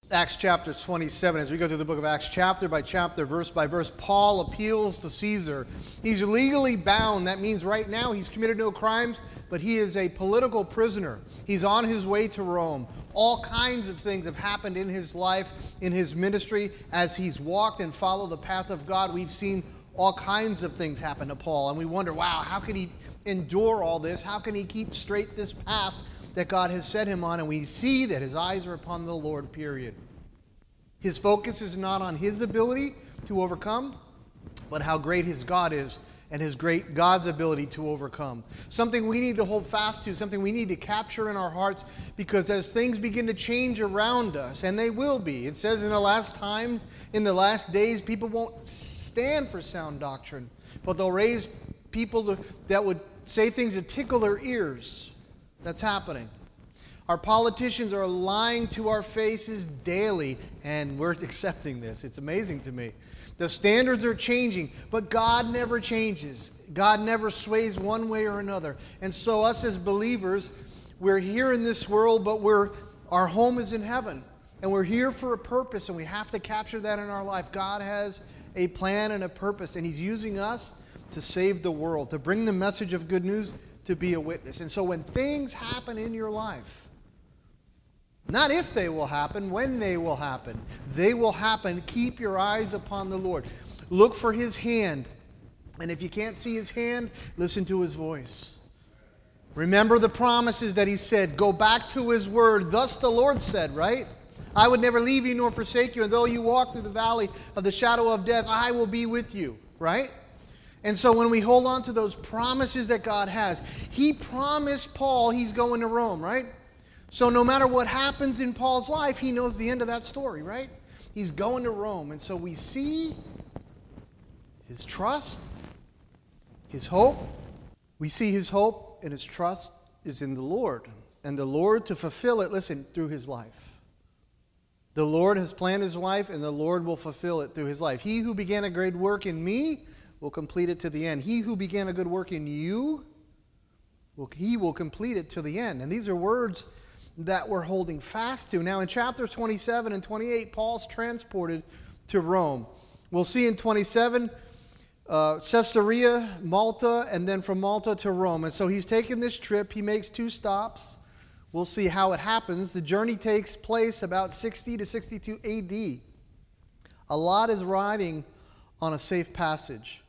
Acts chapter 27. As we go through the book of Acts chapter by chapter, verse by verse, Paul appeals to Caesar. He's legally bound. That means right now he's committed no crimes, but he is a political prisoner. He's on his way to Rome. All kinds of things have happened in his life, in his ministry. As he's walked and followed the path of God, we've seen all kinds of things happen to Paul. And we wonder, wow, how can he endure all this? How can he keep straight this path that God has set him on? And we see that his eyes are upon the Lord, period. His focus is not on his ability to overcome, but how great his God is and his great God's ability to overcome. Something we need to hold fast to, something we need to capture in our hearts, because as things begin to change around us, and they will be, it says in the last times, in the last days, people won't stand for sound doctrine, but they'll raise people that would say things that tickle their ears. That's happening. Our politicians are lying to our faces daily, and we're accepting this. It's amazing to me. The standards are changing, but God never changes. God never sways one way or another. And so us as believers, we're here in this world, but our home is in heaven. And we're here for a purpose, and we have to capture that in our life. God has a plan and a purpose, and He's using us to save the world, to bring the message of good news, to be a witness. And so when things happen in your life, not if they will happen, when they will happen. They will happen. Keep your eyes upon the Lord. Look for His hand. And if you can't see His hand, listen to His voice. Remember the promises that He said. Go back to His word. Thus the Lord said, right? I would never leave you nor forsake you. And though you walk through the valley of the shadow of death, I will be with you, right? And so when we hold on to those promises that God has, He promised Paul he's going to Rome, right? So no matter what happens in Paul's life, he knows the end of that story, right? He's going to Rome. And so we see his trust, his hope. We see his hope and his trust is in the Lord. And the Lord to fulfill it, listen, through his life. The Lord has planned his life, and the Lord will fulfill it through his life. He who began a great work in me will complete it to the end. He who began a good work in you, he will complete it to the end. And these are words that we're holding fast to. Now in chapter 27 and 28, Paul's transported to Rome. We'll see in 27, Caesarea, Malta, and then from Malta to Rome. And so he's taken this trip. He makes 2 stops. We'll see how it happens. The journey takes place about 60 to 62 AD. A lot is riding on a safe passage.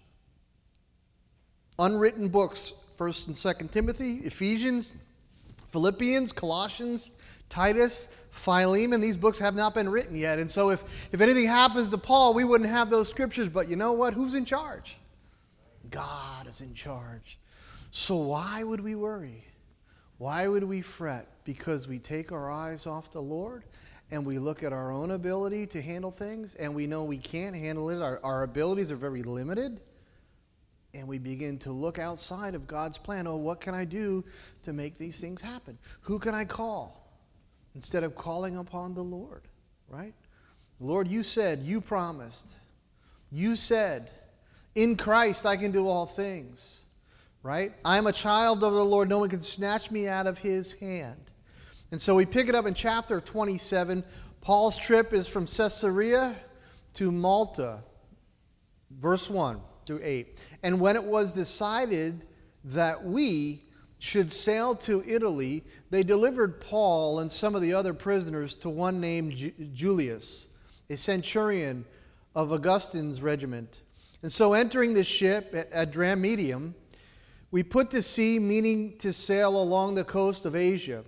Unwritten books, 1st and 2nd Timothy, Ephesians, Philippians, Colossians, Titus, Philemon, these books have not been written yet. And so if anything happens to Paul, we wouldn't have those scriptures. But you know what? Who's in charge? God is in charge. So why would we worry? Why would we fret? Because we take our eyes off the Lord and we look at our own ability to handle things, and we know we can't handle it. Our abilities are very limited. And we begin to look outside of God's plan. Oh, what can I do to make these things happen? Who can I call? Instead of calling upon the Lord, right? Lord, you said, you promised. You said, in Christ I can do all things, right? I'm a child of the Lord. No one can snatch me out of His hand. And so we pick it up in chapter 27. Paul's trip is from Caesarea to Malta. Verse 1. Through 8. And when it was decided that we should sail to Italy, they delivered Paul and some of the other prisoners to one named Julius, a centurion of Augustine's regiment. And so entering the ship at Adramyttium, we put to sea, meaning to sail along the coast of Asia.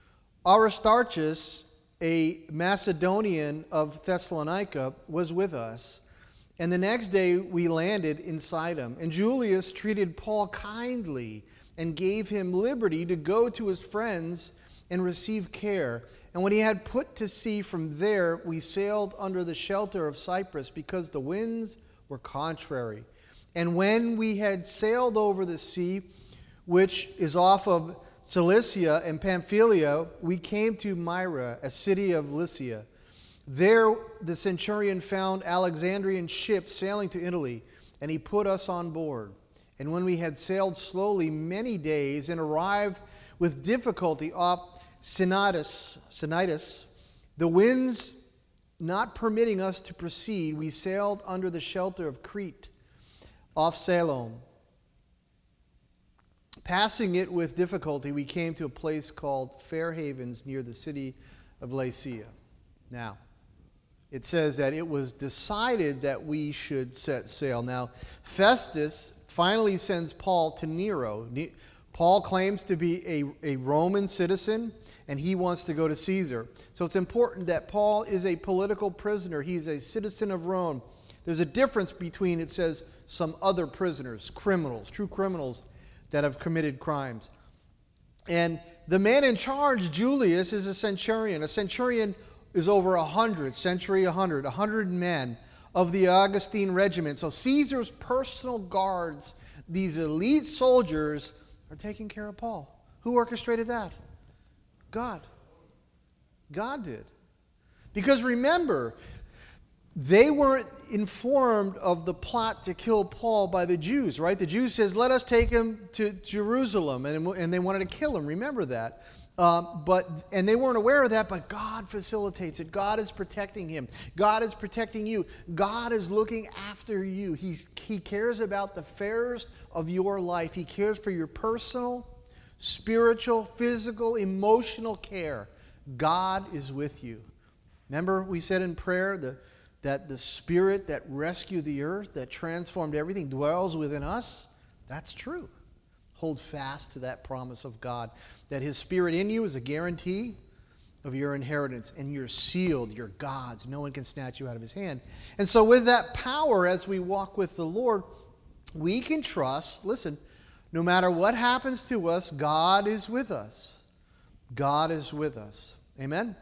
Aristarchus, a Macedonian of Thessalonica, was with us. And the next day we landed in Sidon. And Julius treated Paul kindly and gave him liberty to go to his friends and receive care. And when he had put to sea from there, we sailed under the shelter of Cyprus because the winds were contrary. And when we had sailed over the sea, which is off of Cilicia and Pamphylia, we came to Myra, a city of Lycia. There the centurion found Alexandrian ships sailing to Italy, and he put us on board. And when we had sailed slowly many days and arrived with difficulty off Cnidus, the winds not permitting us to proceed, we sailed under the shelter of Crete, off Salom. Passing it with difficulty, we came to a place called Fair Havens near the city of Lasea. Now, it says that it was decided that we should set sail. Now, Festus finally sends Paul to Nero. Paul claims to be a Roman citizen, and he wants to go to Caesar. So it's important that Paul is a political prisoner. He's a citizen of Rome. There's a difference between, it says, some other prisoners, criminals, true criminals that have committed crimes. And the man in charge, Julius, is a centurion. A centurion is over 100 men of the Augustine regiment. So Caesar's personal guards, these elite soldiers, are taking care of Paul. Who orchestrated that? God. God did. Because remember, they weren't informed of the plot to kill Paul by the Jews, right? The Jews says, let us take him to Jerusalem, and they wanted to kill him. Remember that. And they weren't aware of that, but God facilitates it. God is protecting him. God is protecting you. God is looking after you. He cares about the affairs of your life. He cares for your personal, spiritual, physical, emotional care. God is with you. Remember we said in prayer that the Spirit that rescued the earth, that transformed everything, dwells within us? That's true. Hold fast to that promise of God, that His Spirit in you is a guarantee of your inheritance, and you're sealed, you're God's. No one can snatch you out of His hand. And so with that power, as we walk with the Lord, we can trust, listen, no matter what happens to us, God is with us. God is with us. Amen?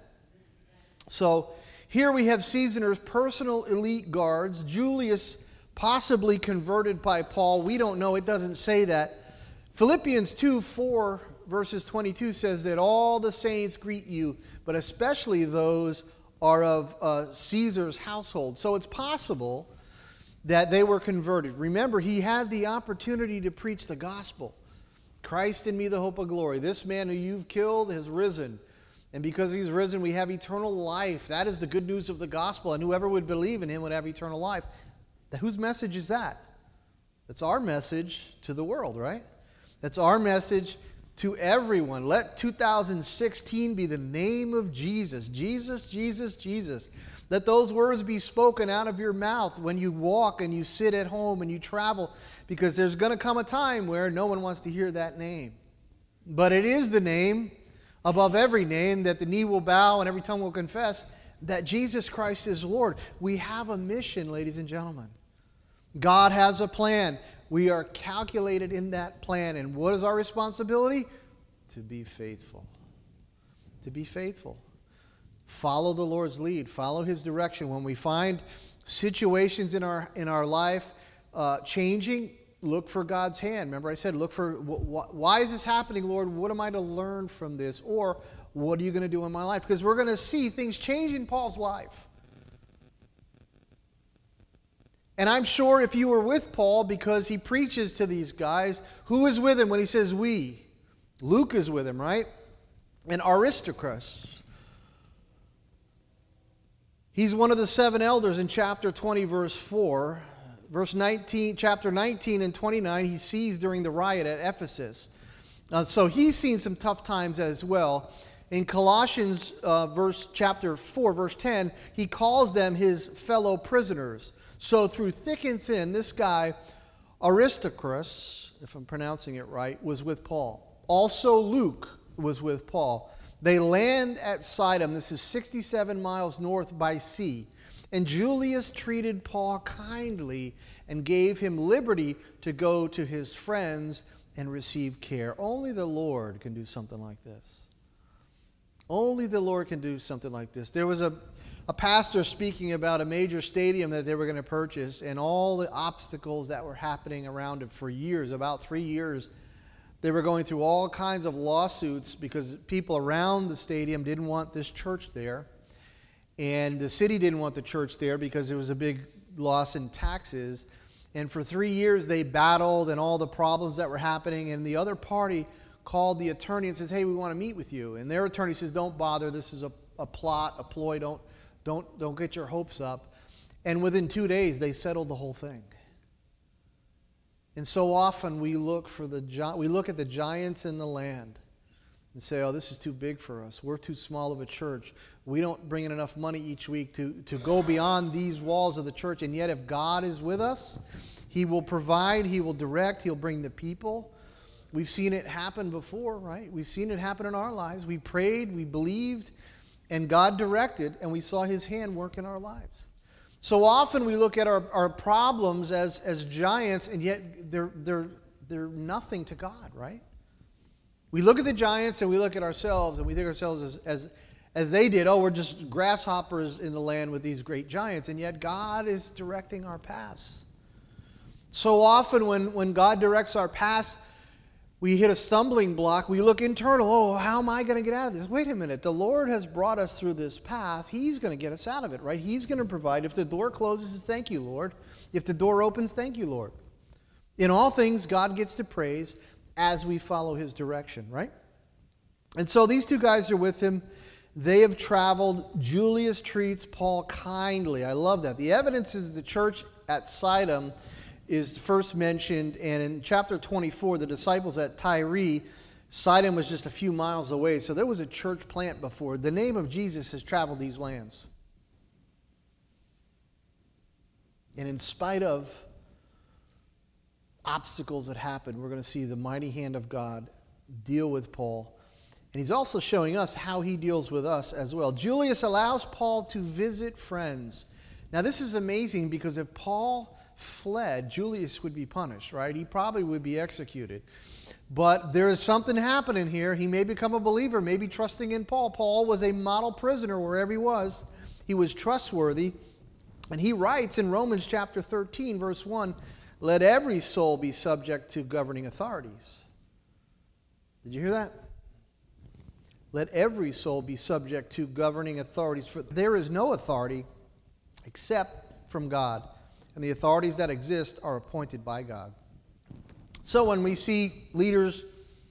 So here we have Caesar's personal elite guards. Julius possibly converted by Paul. We don't know. It doesn't say that. Philippians 2:4 verses 22 says that all the saints greet you, but especially those are of Caesar's household. So it's possible that they were converted. Remember, he had the opportunity to preach the gospel. Christ in me, the hope of glory. This man who you've killed has risen. And because he's risen, we have eternal life. That is the good news of the gospel. And whoever would believe in him would have eternal life. Whose message is that? That's our message to the world, right? That's our message to everyone. Let 2016 be the name of Jesus. Jesus, Jesus, Jesus. Let those words be spoken out of your mouth when you walk and you sit at home and you travel, because there's going to come a time where no one wants to hear that name. But it is the name above every name that the knee will bow and every tongue will confess that Jesus Christ is Lord. We have a mission, ladies and gentlemen. God has a plan. We are calculated in that plan. And what is our responsibility? To be faithful. To be faithful. Follow the Lord's lead. Follow His direction. When we find situations in our life changing, look for God's hand. Remember I said, look for, why is this happening, Lord? What am I to learn from this? Or what are you going to do in my life? Because we're going to see things change in Paul's life. And I'm sure if you were with Paul, because he preaches to these guys, who is with him when he says we? Luke is with him, right? And Aristarchus. He's one of the 7 elders in chapter 20, verse 4. Verse 19, chapter 19 and 29, he sees during the riot at Ephesus. So he's seen some tough times as well. In Colossians chapter 4, verse 10, he calls them his fellow prisoners. So through thick and thin, this guy, Aristarchus, if I'm pronouncing it right, was with Paul. Also Luke was with Paul. They land at Sidon. This is 67 miles north by sea. And Julius treated Paul kindly and gave him liberty to go to his friends and receive care. Only the Lord can do something like this. Only the Lord can do something like this. There was a pastor speaking about a major stadium that they were going to purchase and all the obstacles that were happening around it for years, about 3 years. They were going through all kinds of lawsuits because people around the stadium didn't want this church there. And the city didn't want the church there because it was a big loss in taxes. And for 3 years they battled and all the problems that were happening. And the other party called the attorney and says, hey, we want to meet with you. And their attorney says, don't bother. This is a plot, a ploy. Don't get your hopes up. And within 2 days, they settled the whole thing. And so often we look at the giants in the land and say, oh, this is too big for us. We're too small of a church. We don't bring in enough money each week to go beyond these walls of the church. And yet if God is with us, He will provide, He will direct, He'll bring the people. We've seen it happen before, right? We've seen it happen in our lives. We prayed, we believed, and God directed, and we saw His hand work in our lives. So often we look at our problems as giants, and yet they're nothing to God, right? We look at the giants and we look at ourselves, and we think ourselves as they did, oh, we're just grasshoppers in the land with these great giants, and yet God is directing our paths. So often when God directs our paths, we hit a stumbling block. We look internal. Oh, how am I going to get out of this? Wait a minute. The Lord has brought us through this path. He's going to get us out of it, right? He's going to provide. If the door closes, thank you, Lord. If the door opens, thank you, Lord. In all things, God gets to praise as we follow His direction, right? And so these two guys are with him. They have traveled. Julius treats Paul kindly. I love that. The evidence is the church at Sidon is first mentioned, and in chapter 24, the disciples at Tyre, Sidon was just a few miles away, so there was a church plant before. The name of Jesus has traveled these lands. And in spite of obstacles that happen, we're going to see the mighty hand of God deal with Paul. And He's also showing us how He deals with us as well. Julius allows Paul to visit friends. Now this is amazing because if Paul fled, Julius would be punished, right? He probably would be executed. But there is something happening here. He may become a believer, maybe trusting in Paul. Paul was a model prisoner wherever he was. He was trustworthy. And he writes in Romans chapter 13, verse 1, let every soul be subject to governing authorities. Did you hear that? Let every soul be subject to governing authorities, for there is no authority except from God. And the authorities that exist are appointed by God. So when we see leaders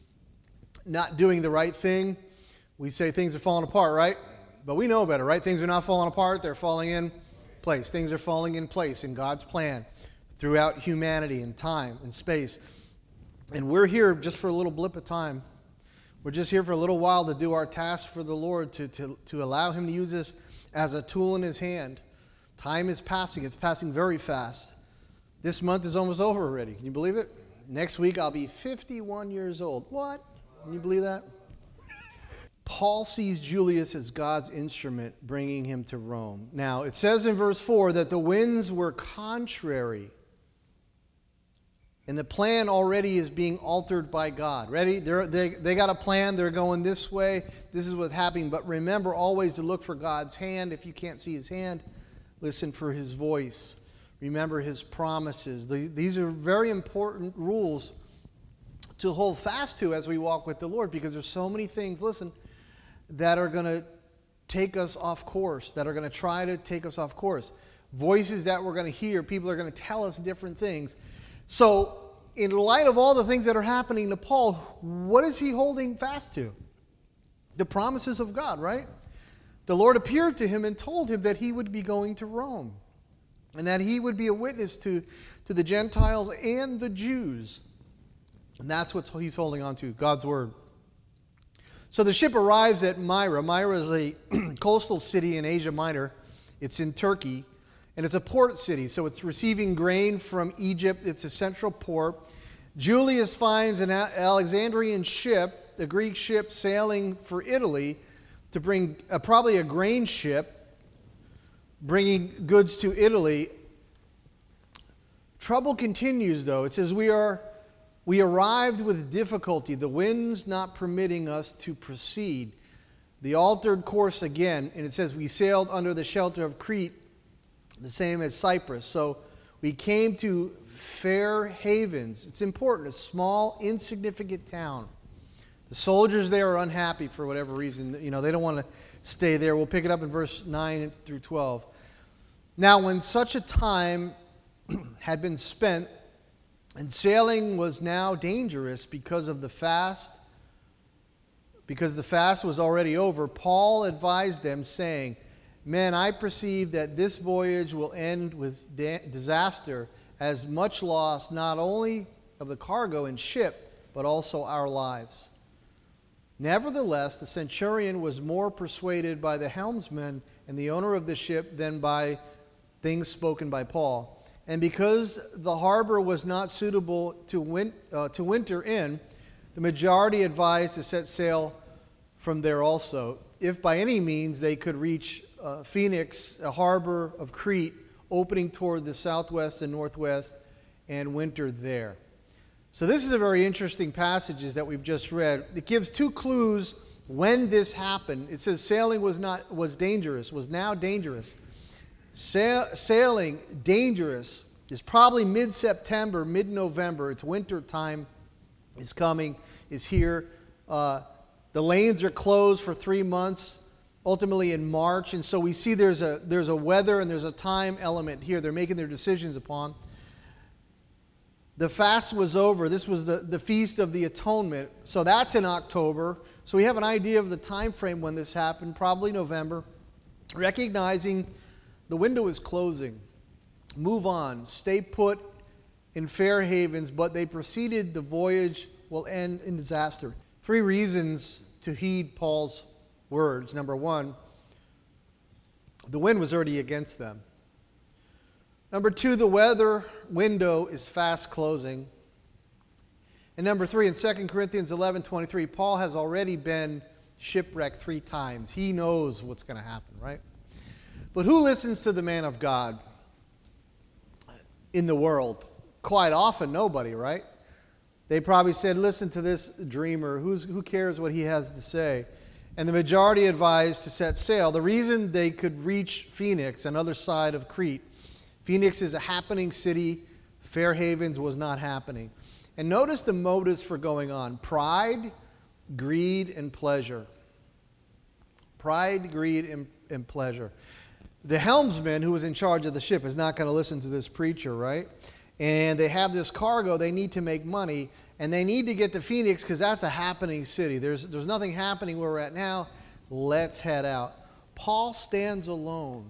not doing the right thing, we say things are falling apart, right? But we know better, right? Things are not falling apart. They're falling in place. Things are falling in place in God's plan throughout humanity and time and space. And we're here just for a little blip of time. We're just here for a little while to do our task for the Lord, to allow Him to use us as a tool in His hand. Time is passing. It's passing very fast. This month is almost over already. Can you believe it? Next week I'll be 51 years old. What? Can you believe that? Paul sees Julius as God's instrument bringing him to Rome. Now, it says in verse 4 that the winds were contrary. And the plan already is being altered by God. Ready? They got a plan. They're going this way. This is what's happening. But remember always to look for God's hand. If you can't see His hand, listen for His voice. Remember His promises. These are very important rules to hold fast to as we walk with the Lord, because there's so many things, listen, that are going to take us off course, that are going to try to take us off course. Voices that we're going to hear, people are going to tell us different things. So, in light of all the things that are happening to Paul, what is he holding fast to? The promises of God, right? The Lord appeared to him and told him that he would be going to Rome, and that he would be a witness to the Gentiles and the Jews. And that's what he's holding on to, God's word. So the ship arrives at Myra. Myra is a coastal city in Asia Minor. It's in Turkey. And it's a port city, so it's receiving grain from Egypt. It's a central port. Julius finds an Alexandrian ship, a Greek ship sailing for Italy to bring probably a grain ship, bringing goods to Italy. Trouble continues, though. It says, we arrived with difficulty, the winds not permitting us to proceed. The altered course again, and it says we sailed under the shelter of Crete, the same as Cyprus. So we came to Fair Havens. It's important, a small, insignificant town. The soldiers there are unhappy for whatever reason. You know, they don't want to stay there. We'll pick it up in verse 9 through 12. Now, when such a time had been spent, and sailing was now dangerous because the fast was already over, Paul advised them, saying, Men, I perceive that this voyage will end with disaster, as much loss not only of the cargo and ship, but also our lives. Nevertheless, the centurion was more persuaded by the helmsman and the owner of the ship than by things spoken by Paul. And because the harbor was not suitable to winter in, the majority advised to set sail from there also, if by any means they could reach Phoenix, a harbor of Crete, opening toward the southwest and northwest, and winter there. So this is a very interesting passage that we've just read. It gives two clues when this happened. It says sailing was now dangerous. Sailing dangerous is probably mid-September, mid-November. It's winter time is coming, is here. The lanes are closed for 3 months, ultimately in March. And so we see there's a weather and there's a time element here they're making their decisions upon. The fast was over. This was the Feast of the Atonement. So that's in October. So we have an idea of the time frame when this happened, probably November. Recognizing the window is closing. Move on. Stay put in fair havens, but they proceeded. The voyage will end in disaster. 3 reasons to heed Paul's words. Number 1, the wind was already against them. Number 2, the weather window is fast closing. And number 3, in 2 Corinthians 11:23, Paul has already been shipwrecked 3 times. He knows what's going to happen, right? But who listens to the man of God in the world? Quite often, nobody, right? They probably said, listen to this dreamer. Who cares what he has to say? And the majority advised to set sail. The reason they could reach Phoenix, another side of Crete. Phoenix is a happening city. Fair Havens was not happening. And notice the motives for going on. Pride, greed, and pleasure. Pride, greed, and pleasure. The helmsman who was in charge of the ship is not going to listen to this preacher, right? And they have this cargo. They need to make money. And they need to get to Phoenix because that's a happening city. There's nothing happening where we're at now. Let's head out. Paul stands alone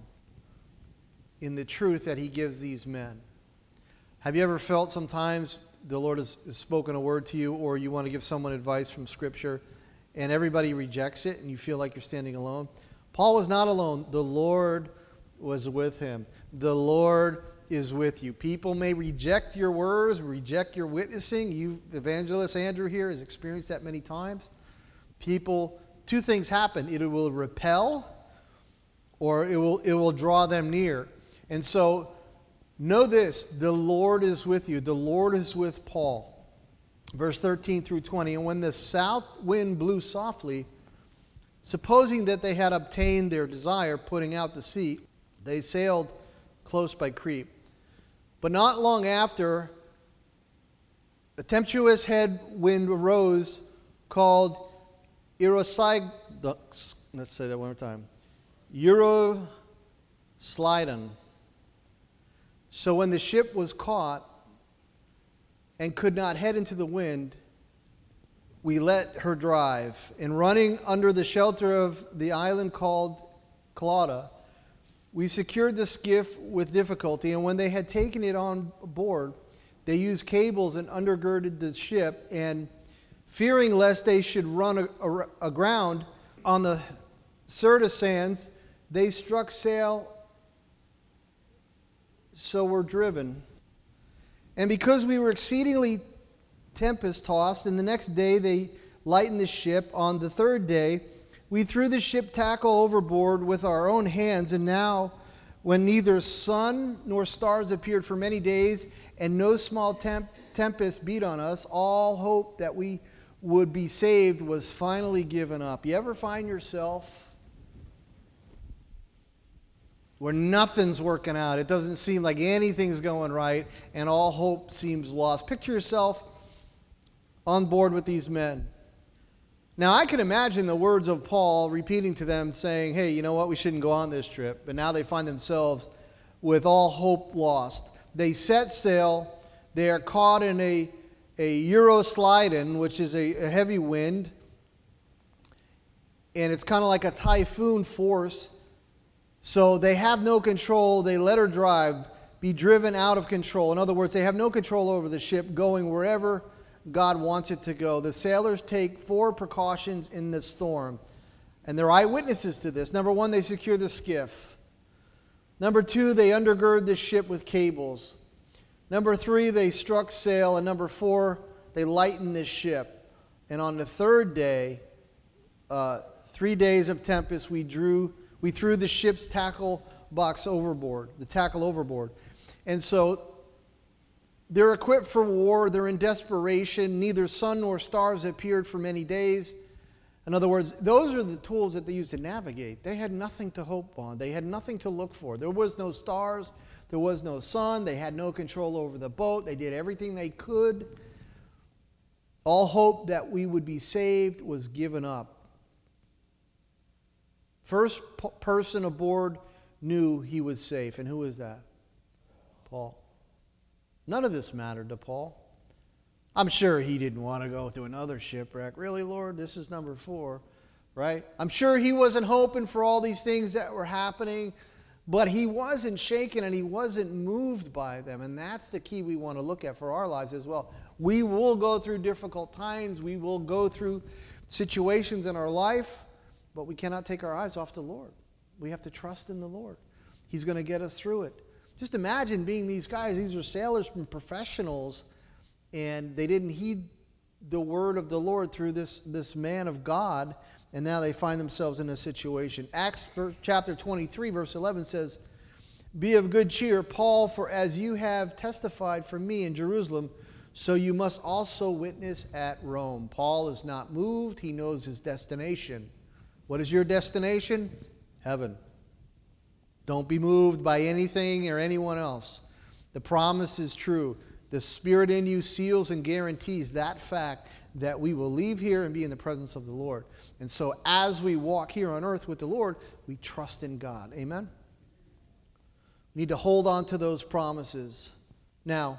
in the truth that he gives these men. Have you ever felt sometimes the Lord has spoken a word to you, or you want to give someone advice from Scripture and everybody rejects it and you feel like you're standing alone? Paul was not alone. The Lord was with him. The Lord is with you. People may reject your words, reject your witnessing. You, Evangelist Andrew here, has experienced that many times. People, 2 things happen. It will repel or it will draw them near. And so, know this, the Lord is with you. The Lord is with Paul. Verse 13 through 20, and when the south wind blew softly, supposing that they had obtained their desire, putting out to sea, they sailed close by Crete. But not long after, a tempestuous headwind arose called Euroclydon. Let's say that one more time. Euroclydon. So when the ship was caught and could not head into the wind, we let her drive. And running under the shelter of the island called Clauda, we secured the skiff with difficulty. And when they had taken it on board, they used cables and undergirded the ship. And fearing lest they should run aground on the Syrtis sands, they struck sail. So were driven. And because we were exceedingly tempest-tossed, and the next day they lightened the ship, on the 3rd day we threw the ship tackle overboard with our own hands. And now, when neither sun nor stars appeared for many days, and no small tempest beat on us, all hope that we would be saved was finally given up. You ever find yourself where nothing's working out? It doesn't seem like anything's going right, and all hope seems lost. Picture yourself on board with these men. Now, I can imagine the words of Paul repeating to them, saying, hey, you know what, we shouldn't go on this trip. But now they find themselves with all hope lost. They set sail. They are caught in a Euroclydon, which is a heavy wind. And it's kind of like a typhoon force. So they have no control. They let her drive, be driven out of control. In other words, they have no control over the ship going wherever God wants it to go. The sailors take 4 precautions in the storm, and they're eyewitnesses to this. Number 1, they secure the skiff. Number 2, they undergird the ship with cables. Number 3, they struck sail. And number 4, they lightened the ship. And on the 3rd day, 3 days of tempest, we threw the ship's tackle overboard. And so they're equipped for war. They're in desperation. Neither sun nor stars appeared for many days. In other words, those are the tools that they used to navigate. They had nothing to hope on. They had nothing to look for. There was no stars. There was no sun. They had no control over the boat. They did everything they could. All hope that we would be saved was given up. First person aboard knew he was safe. And who was that? Paul. None of this mattered to Paul. I'm sure he didn't want to go through another shipwreck. Really, Lord? This is number 4, right? I'm sure he wasn't hoping for all these things that were happening, but he wasn't shaken and he wasn't moved by them. And that's the key we want to look at for our lives as well. We will go through difficult times. We will go through situations in our life, but we cannot take our eyes off the Lord. We have to trust in the Lord. He's going to get us through it. Just imagine being these guys. These are sailors and professionals, and they didn't heed the word of the Lord through this man of God, and now they find themselves in a situation. Acts chapter 23, verse 11 says, "Be of good cheer, Paul, for as you have testified for me in Jerusalem, so you must also witness at Rome." Paul is not moved. He knows his destination. What is your destination? Heaven. Don't be moved by anything or anyone else. The promise is true. The Spirit in you seals and guarantees that fact that we will leave here and be in the presence of the Lord. And so as we walk here on earth with the Lord, we trust in God. Amen? We need to hold on to those promises. Now,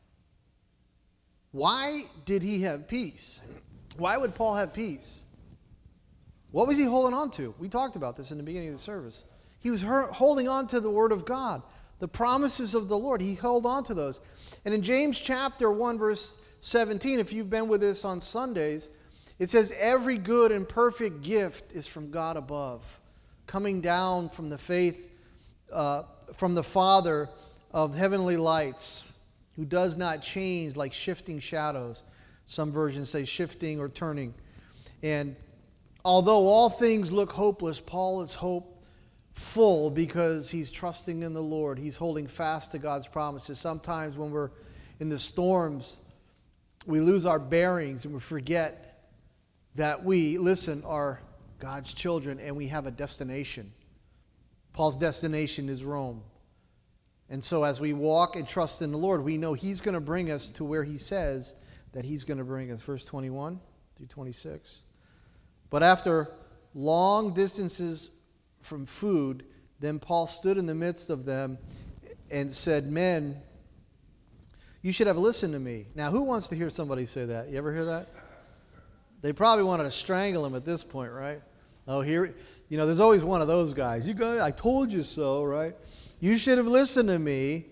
why did he have peace? Why would Paul have peace? What was he holding on to? We talked about this in the beginning of the service. He was holding on to the Word of God, the promises of the Lord. He held on to those. And in James chapter 1, verse 17, if you've been with us on Sundays, it says, "Every good and perfect gift is from God above, coming down from the faith, from the Father of heavenly lights, who does not change like shifting shadows." Some versions say shifting or turning. And although all things look hopeless, Paul is hopeful because he's trusting in the Lord. He's holding fast to God's promises. Sometimes when we're in the storms, we lose our bearings and we forget that we, are God's children and we have a destination. Paul's destination is Rome. And so as we walk and trust in the Lord, we know He's going to bring us to where He says that He's going to bring us. Verse 21 through 26. "But after long distances from food, then Paul stood in the midst of them and said, 'Men, you should have listened to me.'" Now, who wants to hear somebody say that? You ever hear that? They probably wanted to strangle him at this point, right? Oh, here, there's always one of those guys. "You guys, I told you so," right? "You should have listened to me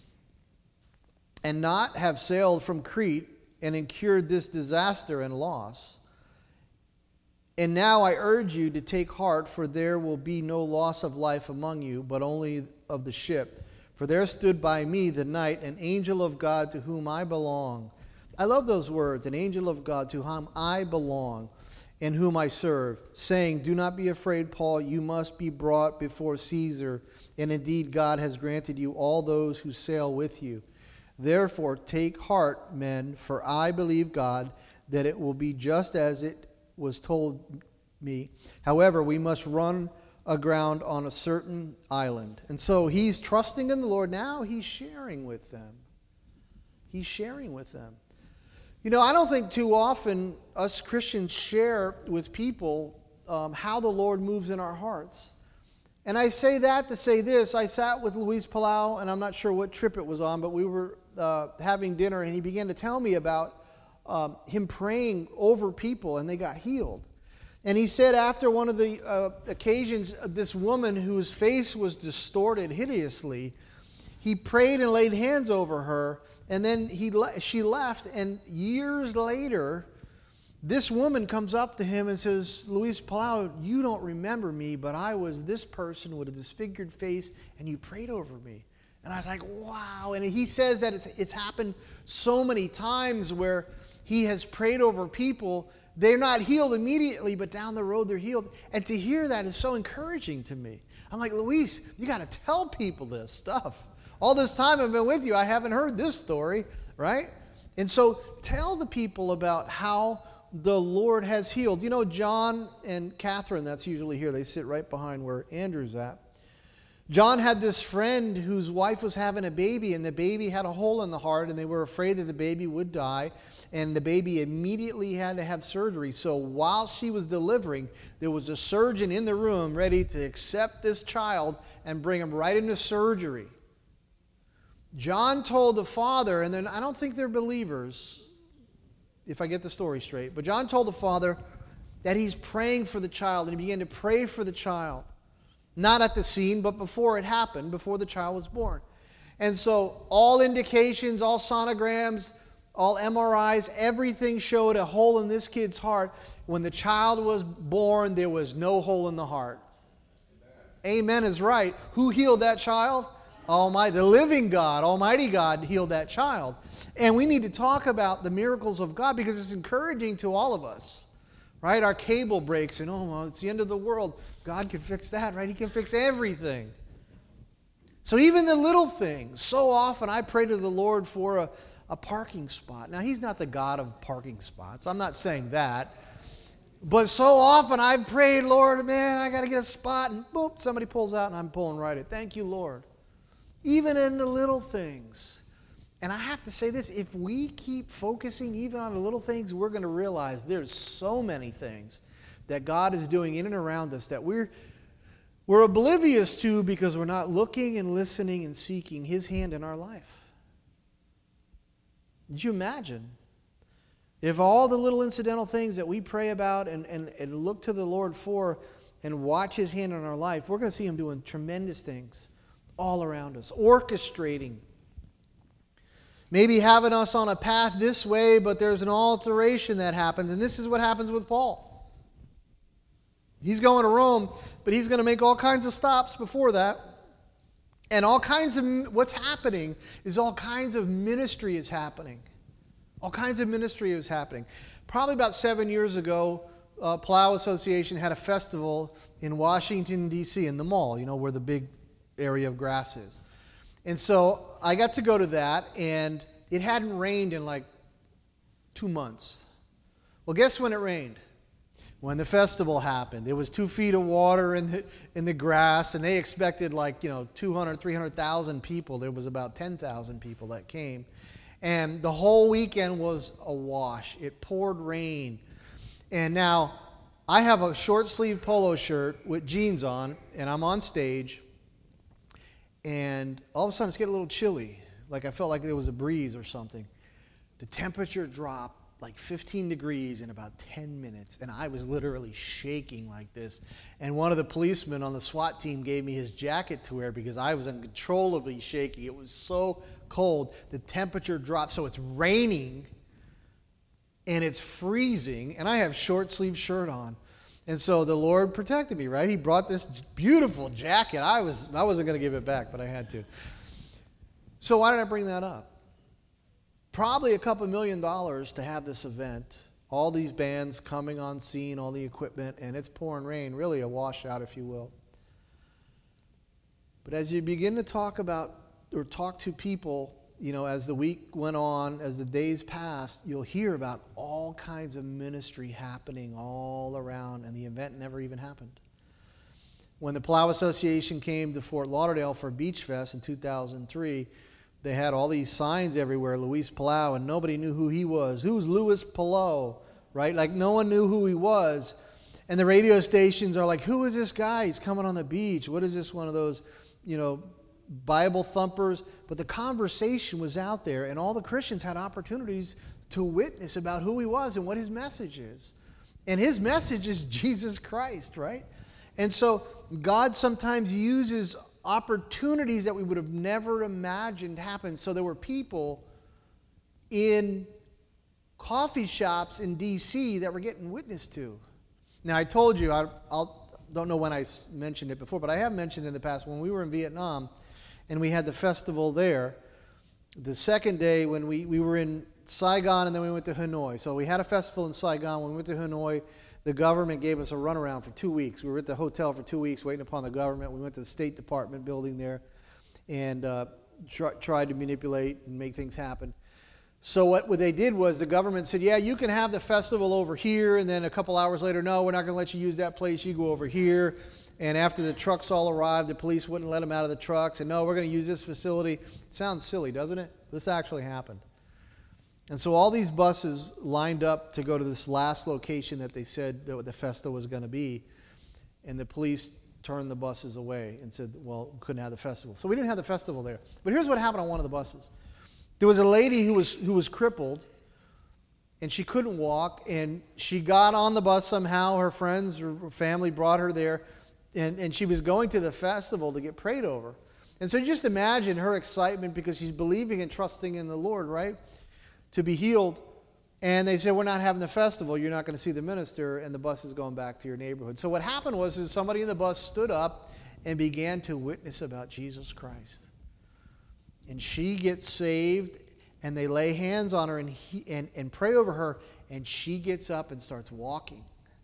and not have sailed from Crete and incurred this disaster and loss. And now I urge you to take heart, for there will be no loss of life among you, but only of the ship. For there stood by me the night an angel of God to whom I belong." I love those words, "an angel of God to whom I belong and whom I serve, saying, 'Do not be afraid, Paul, you must be brought before Caesar, and indeed God has granted you all those who sail with you. Therefore take heart, men, for I believe God that it will be just as it was told me. However, we must run aground on a certain island." And so he's trusting in the Lord. Now he's sharing with them. He's sharing with them. I don't think too often us Christians share with people how the Lord moves in our hearts. And I say that to say this. I sat with Luis Palau, and I'm not sure what trip it was on, but we were having dinner, and he began to tell me about him praying over people, and they got healed. And he said after one of the occasions, this woman whose face was distorted hideously, he prayed and laid hands over her, and then she left, and years later, this woman comes up to him and says, Luis Palau, you don't remember me, but I was this person with a disfigured face, and you prayed over me. And I was like, wow. And he says that it's happened so many times where he has prayed over people. They're not healed immediately, but down the road they're healed. And to hear that is so encouraging to me. I'm like, Luis, you got to tell people this stuff. All this time I've been with you, I haven't heard this story, right? And so tell the people about how the Lord has healed. You know, John and Catherine, that's usually here. They sit right behind where Andrew's at. John had this friend whose wife was having a baby, and the baby had a hole in the heart, and they were afraid that the baby would die, and the baby immediately had to have surgery. So while she was delivering, there was a surgeon in the room ready to accept this child and bring him right into surgery. John told the father, and then I don't think they're believers, if I get the story straight, but John told the father that he's praying for the child, and he began to pray for the child. Not at the scene, but before it happened, before the child was born. And so all indications, all sonograms, all MRIs, everything showed a hole in this kid's heart. When the child was born, there was no hole in the heart. Amen is right. Who healed that child? The living God, Almighty God healed that child. And we need to talk about the miracles of God because it's encouraging to all of us, right? Our cable breaks and, it's the end of the world. God can fix that, right? He can fix everything. So even the little things, so often I pray to the Lord for a parking spot. Now, He's not the God of parking spots. I'm not saying that. But so often I've prayed, Lord, man, I got to get a spot. And boop, somebody pulls out and I'm pulling right at. Thank you, Lord. Even in the little things. And I have to say this, if we keep focusing even on the little things, we're going to realize there's so many things that God is doing in and around us that we're oblivious to because we're not looking and listening and seeking His hand in our life. Did you imagine if all the little incidental things that we pray about and look to the Lord for and watch His hand in our life, we're going to see Him doing tremendous things all around us, orchestrating. Maybe having us on a path this way, but there's an alteration that happens. And this is what happens with Paul. He's going to Rome, but he's going to make all kinds of stops before that. And what's happening is all kinds of ministry is happening. All kinds of ministry is happening. Probably about 7 years ago, Plow Association had a festival in Washington, D.C., in the mall, where the big area of grass is. And so I got to go to that, and it hadn't rained in like 2 months. Well, guess when it rained? When the festival happened. There was 2 feet of water in the grass, and they expected 200, 300,000 people. There was about 10,000 people that came. And the whole weekend was awash. It poured rain. And now I have a short sleeve polo shirt with jeans on, and I'm on stage. And all of a sudden, it's getting a little chilly. Like I felt like there was a breeze or something. The temperature dropped like 15 degrees in about 10 minutes. And I was literally shaking like this. And one of the policemen on the SWAT team gave me his jacket to wear because I was uncontrollably shaking. It was so cold. The temperature dropped. So it's raining. And it's freezing. And I have short sleeve shirt on. And so the Lord protected me, right? He brought this beautiful jacket. I wasn't going to give it back, but I had to. So why did I bring that up? Probably a couple $1 million to have this event. All these bands coming on scene, all the equipment, and it's pouring rain, really a washout, if you will. But as you begin to talk to people, as the week went on, as the days passed, you'll hear about all kinds of ministry happening all around, and the event never even happened. When the Plow Association came to Fort Lauderdale for Beach Fest in 2003, they had all these signs everywhere, Luis Palau, and nobody knew who he was. Who's Luis Palau, right? Like no one knew who he was. And the radio stations are like, who is this guy? He's coming on the beach. What is this, one of those, Bible thumpers? But the conversation was out there, and all the Christians had opportunities to witness about who he was and what his message is. And his message is Jesus Christ, right? And so God sometimes uses opportunities that we would have never imagined happen. So there were people in coffee shops in D.C. that were getting witnessed to. Now, I told you, I don't know when I mentioned it before, but I have mentioned in the past when we were in Vietnam and we had the festival there, the second day when we were in Saigon and then we went to Hanoi. So we had a festival in Saigon. When we went to Hanoi, the government gave us a runaround for 2 weeks. We were at the hotel for 2 weeks waiting upon the government. We went to the State Department building there and tried to manipulate and make things happen. So what they did was the government said, yeah, you can have the festival over here, and then a couple hours later, no, we're not going to let you use that place. You go over here. And after the trucks all arrived, the police wouldn't let them out of the trucks. And no, we're going to use this facility. It sounds silly, doesn't it? This actually happened. And so all these buses lined up to go to this last location that they said that the festa was going to be. And the police turned the buses away and said, well, we couldn't have the festival. So we didn't have the festival there. But here's what happened on one of the buses. There was a lady who was crippled, and she couldn't walk, and she got on the bus somehow. Her friends or family brought her there, and she was going to the festival to get prayed over. And so just imagine her excitement because she's believing and trusting in the Lord, right, to be healed. And they said, we're not having the festival. You're not going to see the minister, and the bus is going back to your neighborhood. So what happened was somebody in the bus stood up and began to witness about Jesus Christ. And she gets saved, and they lay hands on her and pray over her, and she gets up and starts walking.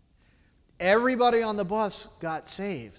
Everybody on the bus got saved.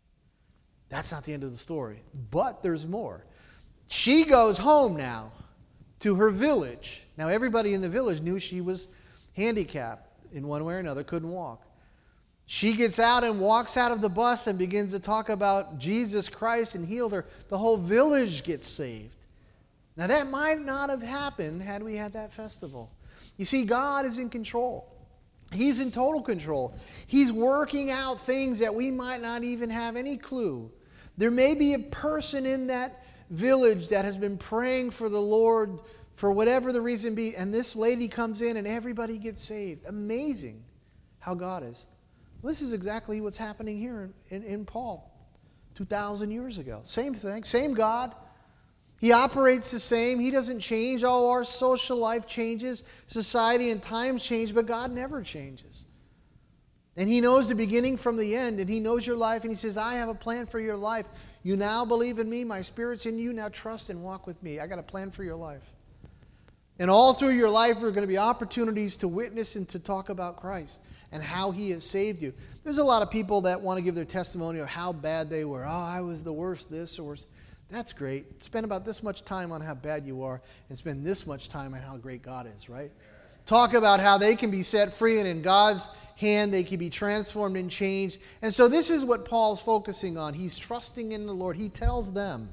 That's not the end of the story, but there's more. She goes home now to her village. Now, everybody in the village knew she was handicapped in one way or another, couldn't walk. She gets out and walks out of the bus and begins to talk about Jesus Christ and healed her. The whole village gets saved. Now, that might not have happened had we had that festival. You see, God is in control. He's in total control. He's working out things that we might not even have any clue. There may be a person in that village that has been praying for the Lord for whatever the reason be, and this lady comes in and everybody gets saved. Amazing how God is. This is exactly what's happening here in Paul 2,000 years ago. Same thing, same God. He operates the same. He doesn't change. Oh, our social life changes. Society and times change, but God never changes. And He knows the beginning from the end, and He knows your life, and He says, I have a plan for your life. You now believe in me. My Spirit's in you. Now trust and walk with me. I got a plan for your life. And all through your life, there are going to be opportunities to witness and to talk about Christ and how He has saved you. There's a lot of people that want to give their testimony of how bad they were. Oh, I was the worst this or worst. That's great. Spend about this much time on how bad you are and spend this much time on how great God is, right? Talk about how they can be set free, and in God's hand they can be transformed and changed. And so this is what Paul's focusing on. He's trusting in the Lord. He tells them,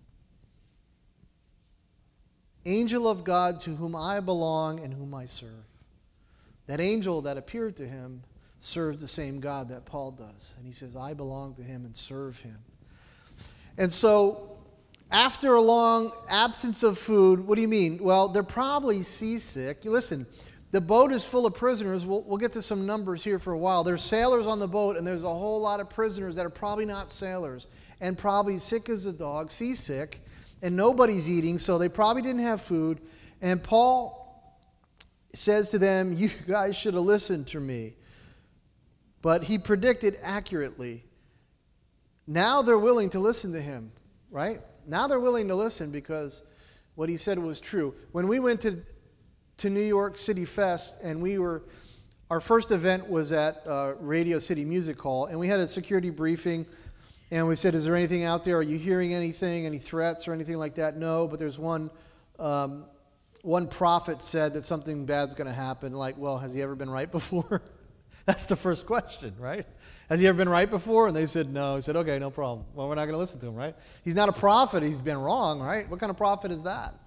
angel of God to whom I belong and whom I serve. That angel that appeared to him serves the same God that Paul does. And he says, I belong to Him and serve Him. And so after a long absence of food, what do you mean? Well, they're probably seasick. Listen, the boat is full of prisoners. We'll get to some numbers here for a while. There's sailors on the boat, and there's a whole lot of prisoners that are probably not sailors and probably sick as a dog, seasick, and nobody's eating, so they probably didn't have food. And Paul says to them, you guys should have listened to me. But he predicted accurately. Now they're willing to listen to him, right? Now they're willing to listen because what he said was true. When we went to New York City Fest, and our first event was at Radio City Music Hall, and we had a security briefing, and we said, is there anything out there? Are you hearing anything, any threats or anything like that? No, but there's one prophet said that something bad's going to happen. Like, well, has he ever been right before? That's the first question, right? Has he ever been right before? And they said no. He said, okay, no problem. Well, we're not going to listen to him, right? He's not a prophet. He's been wrong, right? What kind of prophet is that?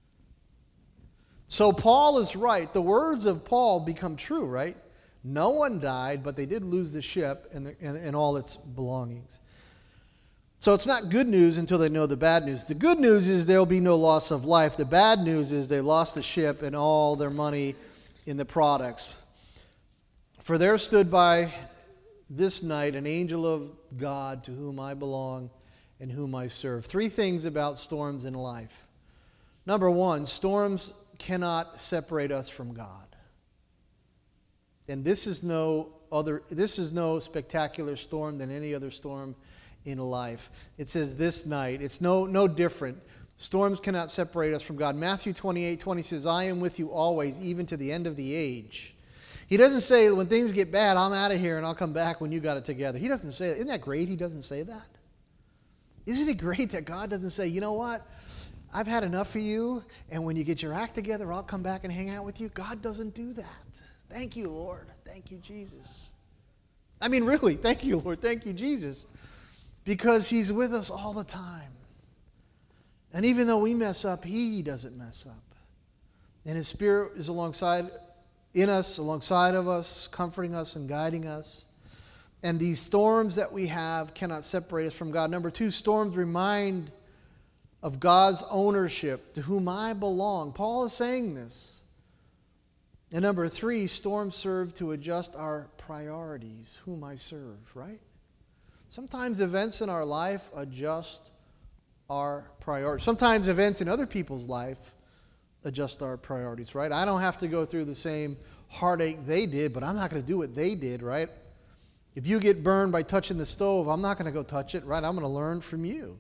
So Paul is right. The words of Paul become true, right? No one died, but they did lose the ship and all its belongings. So it's not good news until they know the bad news. The good news is there will be no loss of life. The bad news is they lost the ship and all their money in the products. For there stood by this night an angel of God to whom I belong and whom I serve. Three things about storms in life. Number one, storms cannot separate us from God. And this is no spectacular storm than any other storm in life. It says this night. It's no different. Storms cannot separate us from God. Matthew 28:20 says, I am with you always, even to the end of the age. He doesn't say, when things get bad, I'm out of here and I'll come back when you got it together. He doesn't say that. Isn't that great he doesn't say that? Isn't it great that God doesn't say, you know what? I've had enough of you, and when you get your act together, I'll come back and hang out with you. God doesn't do that. Thank you, Lord. Thank you, Jesus. I mean, really, thank you, Lord. Thank you, Jesus. Because he's with us all the time. And even though we mess up, he doesn't mess up. And his Spirit is alongside of us, comforting us and guiding us. And these storms that we have cannot separate us from God. Number two, storms remind of God's ownership, to whom I belong. Paul is saying this. And number three, storms serve to adjust our priorities, whom I serve, right? Sometimes events in our life adjust our priorities. Sometimes events in other people's life adjust our priorities, right? I don't have to go through the same heartache they did, but I'm not going to do what they did, right? If you get burned by touching the stove, I'm not going to go touch it, right? I'm going to learn from you.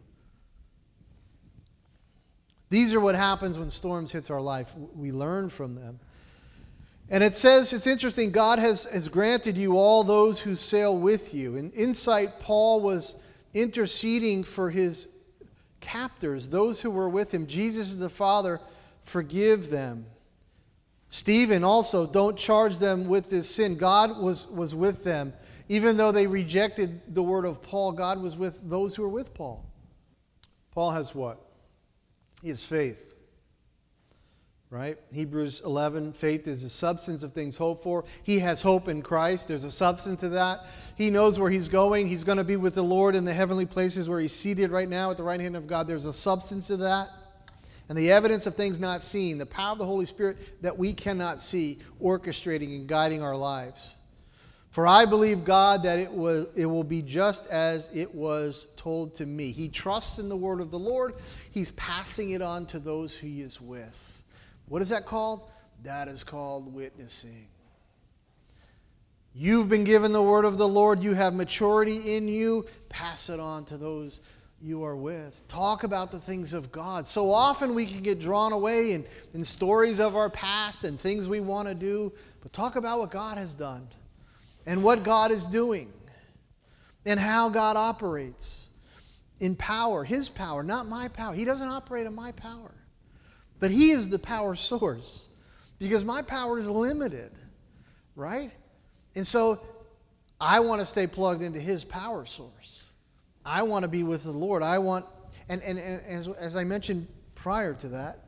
These are what happens when storms hits our life. We learn from them. And it says, it's interesting, God has granted you all those who sail with you. In insight, Paul was interceding for his captors, those who were with him. Jesus is the Father, forgive them. Stephen also, don't charge them with this sin. God was with them. Even though they rejected the word of Paul, God was with those who were with Paul. Paul has what? He has faith. Right? Hebrews 11, faith is the substance of things hoped for. He has hope in Christ. There's a substance to that. He knows where he's going. He's going to be with the Lord in the heavenly places where he's seated right now at the right hand of God. There's a substance to that. And the evidence of things not seen, the power of the Holy Spirit that we cannot see, orchestrating and guiding our lives. For I believe, God, that it will be just as it was told to me. He trusts in the word of the Lord. He's passing it on to those who he is with. What is that called? That is called witnessing. You've been given the word of the Lord. You have maturity in you. Pass it on to those you are with. Talk about the things of God. So often we can get drawn away in stories of our past and things we want to do. But talk about what God has done and what God is doing and how God operates in power. His power, not my power. He doesn't operate in my power. But he is the power source because my power is limited, right? And so I want to stay plugged into his power source. I want to be with the Lord. I want, and as I mentioned prior to that,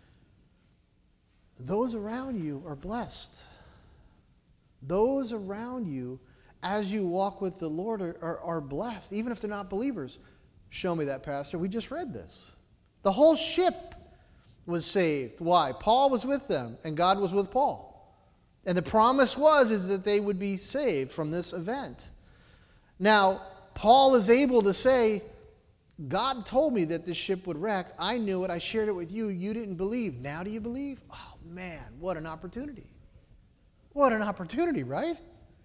those around you are blessed. Those around you, as you walk with the Lord, are blessed, even if they're not believers. Show me that, Pastor. We just read this. The whole ship was saved. Why? Paul was with them, and God was with Paul. And the promise is that they would be saved from this event. Now, Paul is able to say, God told me that this ship would wreck. I knew it. I shared it with you. You didn't believe. Now do you believe? Oh, man, what an opportunity. What an opportunity, right?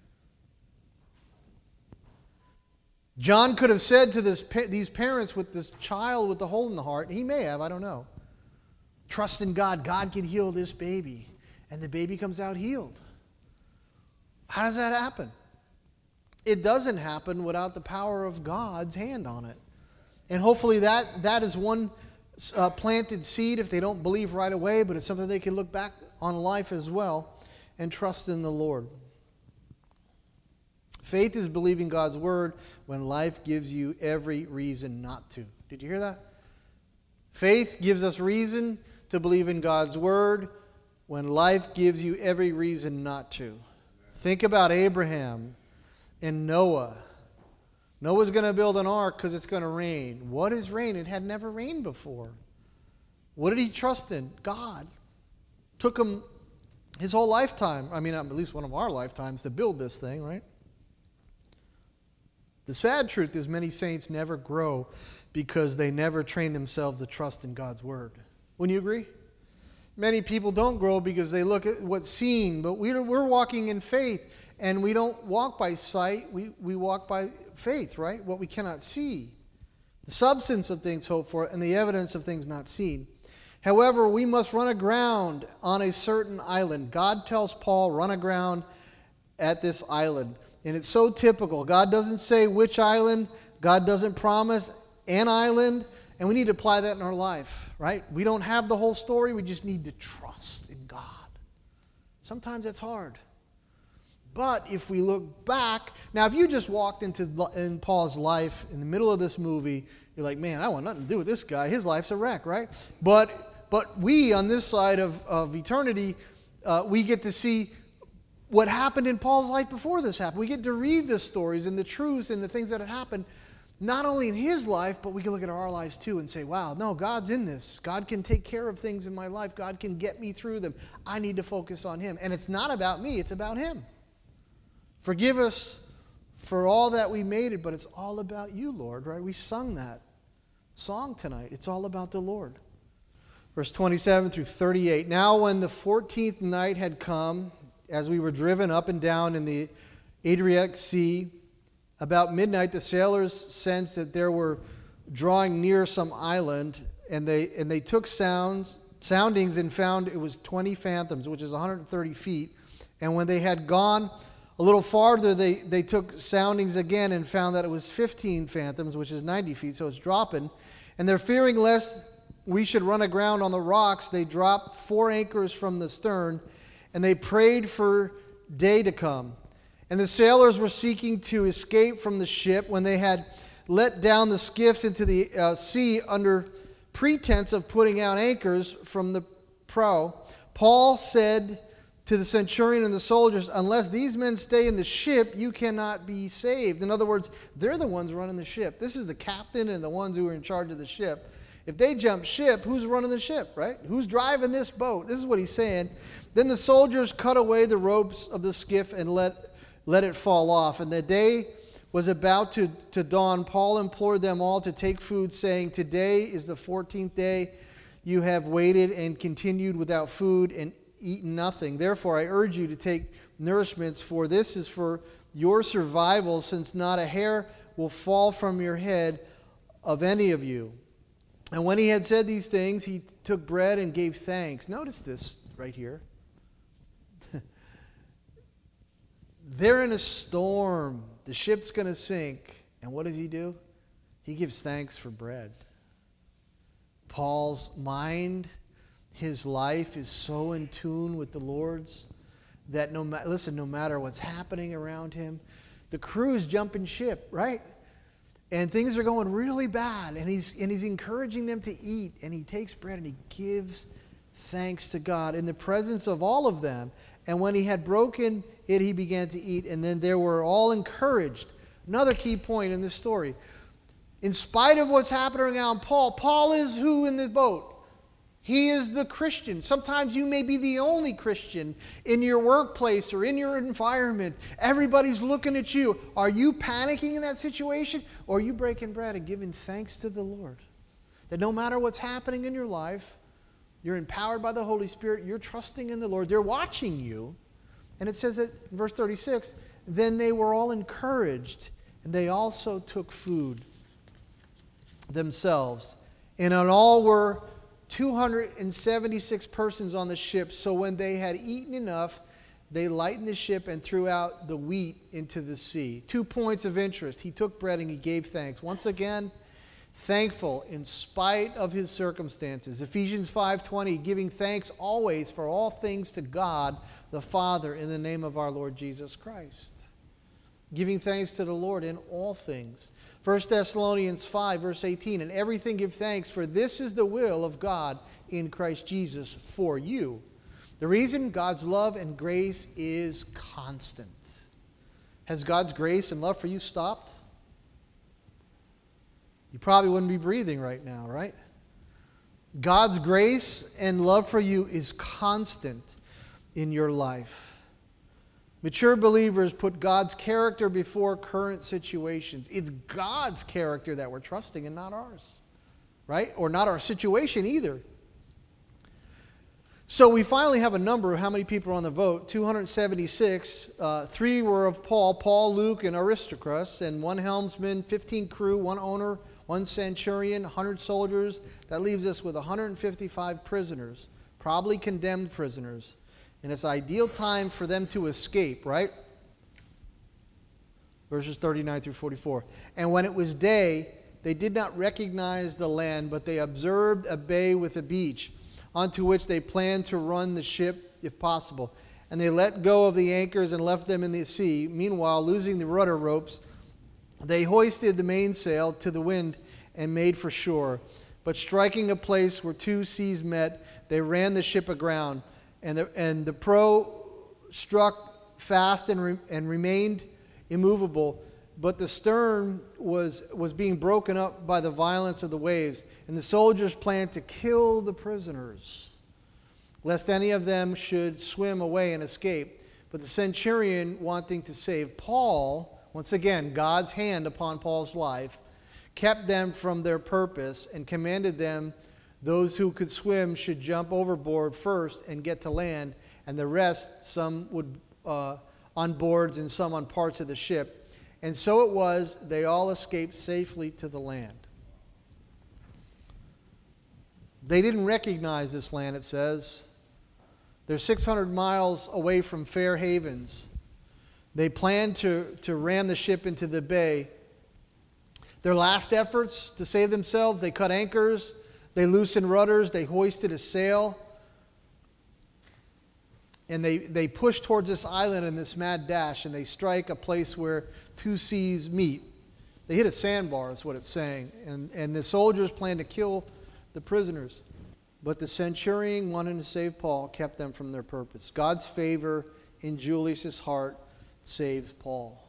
John could have said to these parents with this child with the hole in the heart, he may have, I don't know, trust in God. God can heal this baby. And the baby comes out healed. How does that happen? It doesn't happen without the power of God's hand on it. And hopefully that is one planted seed if they don't believe right away, but it's something they can look back on life as well and trust in the Lord. Faith is believing God's word when life gives you every reason not to. Did you hear that? Faith gives us reason to believe in God's word when life gives you every reason not to. Think about Abraham and Noah. Noah's going to build an ark because it's going to rain. What is rain? It had never rained before. What did he trust in? God. Took him his whole lifetime, I mean, at least one of our lifetimes, to build this thing, right? The sad truth is many saints never grow because they never train themselves to trust in God's word. Wouldn't you agree? Many people don't grow because they look at what's seen, but we're walking in faith, and we don't walk by sight, we walk by faith, right? What we cannot see. The substance of things hoped for and the evidence of things not seen. However, we must run aground on a certain island. God tells Paul, run aground at this island. And it's so typical. God doesn't say which island. God doesn't promise an island. And we need to apply that in our life, right? We don't have the whole story. We just need to trust in God. Sometimes that's hard. But if we look back, now if you just walked in Paul's life in the middle of this movie, you're like, man, I want nothing to do with this guy. His life's a wreck, right? But we, on this side of eternity, we get to see what happened in Paul's life before this happened. We get to read the stories and the truths and the things that had happened, not only in his life, but we can look at our lives too and say, wow, no, God's in this. God can take care of things in my life. God can get me through them. I need to focus on him. And it's not about me, it's about him. Forgive us for all that we made it, but it's all about you, Lord, right? We sung that song tonight. It's all about the Lord. Verse 27 through 38. Now when the 14th night had come, as we were driven up and down in the Adriatic Sea, about midnight the sailors sensed that they were drawing near some island, and they took soundings and found it was 20 fathoms, which is 130 feet. And when they had gone a little farther, they took soundings again and found that it was 15 fathoms, which is 90 feet, so it's dropping. And they're fearing lest we should run aground on the rocks, they dropped 4 anchors from the stern, and they prayed for day to come. And the sailors were seeking to escape from the ship when they had let down the skiffs into the sea under pretense of putting out anchors from the prow. Paul said to the centurion and the soldiers, unless these men stay in the ship, you cannot be saved. In other words, they're the ones running the ship. This is the captain and the ones who are in charge of the ship. If they jump ship, who's running the ship, right? Who's driving this boat? This is what he's saying. Then the soldiers cut away the ropes of the skiff and let it fall off. And the day was about to dawn. Paul implored them all to take food, saying, today is the 14th day you have waited and continued without food and eaten nothing. Therefore, I urge you to take nourishments, for this is for your survival, since not a hair will fall from your head of any of you. And when he had said these things, he took bread and gave thanks. Notice this right here. They're in a storm. The ship's going to sink. And what does he do? He gives thanks for bread. Paul's mind, his life is so in tune with the Lord's that no matter what's happening around him, the crew's jumping ship, right? And things are going really bad, and he's encouraging them to eat, and he takes bread and he gives thanks to God in the presence of all of them. And when he had broken it, he began to eat, and then they were all encouraged. Another key point in this story. In spite of what's happening around Paul is who in the boat? He is the Christian. Sometimes you may be the only Christian in your workplace or in your environment. Everybody's looking at you. Are you panicking in that situation? Or are you breaking bread and giving thanks to the Lord? That no matter what's happening in your life, you're empowered by the Holy Spirit. You're trusting in the Lord. They're watching you. And it says that in verse 36, then they were all encouraged, and they also took food themselves. And in all were 276 persons on the ship. So when they had eaten enough, they lightened the ship and threw out the wheat into the sea. 2 points of interest. He took bread and he gave thanks. Once again, thankful in spite of his circumstances. Ephesians 5:20, giving thanks always for all things to God the Father in the name of our Lord Jesus Christ. Giving thanks to the Lord in all things. 1 Thessalonians 5, verse 18, in everything give thanks, for this is the will of God in Christ Jesus for you. The reason God's love and grace is constant. Has God's grace and love for you stopped? You probably wouldn't be breathing right now, right? God's grace and love for you is constant. in your life. Mature believers put God's character before current situations. It's God's character that we're trusting and not ours, right? Or not our situation either. So we finally have a number of how many people are on the vote. 276. 3 were of Paul, Luke, and Aristarchus, and 1 helmsman, 15 crew, 1 owner, 1 centurion, 100 soldiers. That leaves us with 155 prisoners, probably condemned prisoners. And it's ideal time for them to escape, right? Verses 39 through 44. And when it was day, they did not recognize the land, but they observed a bay with a beach, onto which they planned to run the ship if possible. And they let go of the anchors and left them in the sea. Meanwhile, losing the rudder ropes, they hoisted the mainsail to the wind and made for shore. But striking a place where 2 seas met, they ran the ship aground. And the prow struck fast and remained immovable, but the stern was being broken up by the violence of the waves. And the soldiers planned to kill the prisoners, lest any of them should swim away and escape. But the centurion, wanting to save Paul, once again, God's hand upon Paul's life, kept them from their purpose and commanded them, those who could swim should jump overboard first and get to land, and the rest, some would on boards and some on parts of the ship. And so it was, they all escaped safely to the land. They didn't recognize this land, it says. They're 600 miles away from Fair Havens. They planned to ram the ship into the bay. Their last efforts to save themselves, they cut anchors, they loosened rudders, they hoisted a sail, and they push towards this island in this mad dash, and they strike a place where 2 seas meet. They hit a sandbar, is what it's saying, and the soldiers planned to kill the prisoners. But the centurion, wanting to save Paul, kept them from their purpose. God's favor in Julius' heart saves Paul.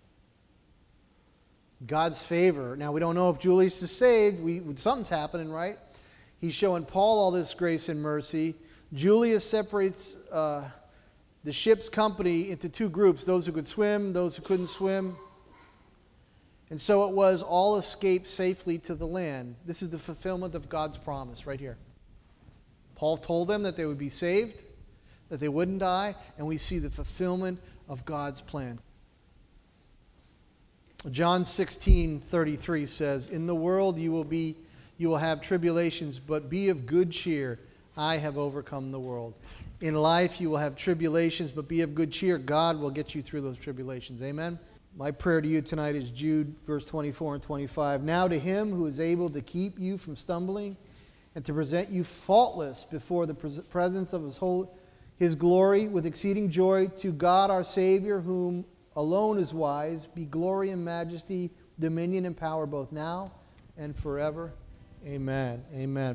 God's favor. Now, we don't know if Julius is saved. Something's happening, right? He's showing Paul all this grace and mercy. Julius separates the ship's company into 2 groups, those who could swim, those who couldn't swim. And so it was, all escaped safely to the land. This is the fulfillment of God's promise right here. Paul told them that they would be saved, that they wouldn't die, and we see the fulfillment of God's plan. John 16:33 says, "In the world you will have tribulations, but be of good cheer. I have overcome the world." In life you will have tribulations, but be of good cheer. God will get you through those tribulations. Amen? My prayer to you tonight is Jude, verse 24 and 25. "Now to him who is able to keep you from stumbling and to present you faultless before the presence of his glory with exceeding joy, to God our Savior, whom alone is wise, be glory and majesty, dominion and power both now and forever. Amen." Amen.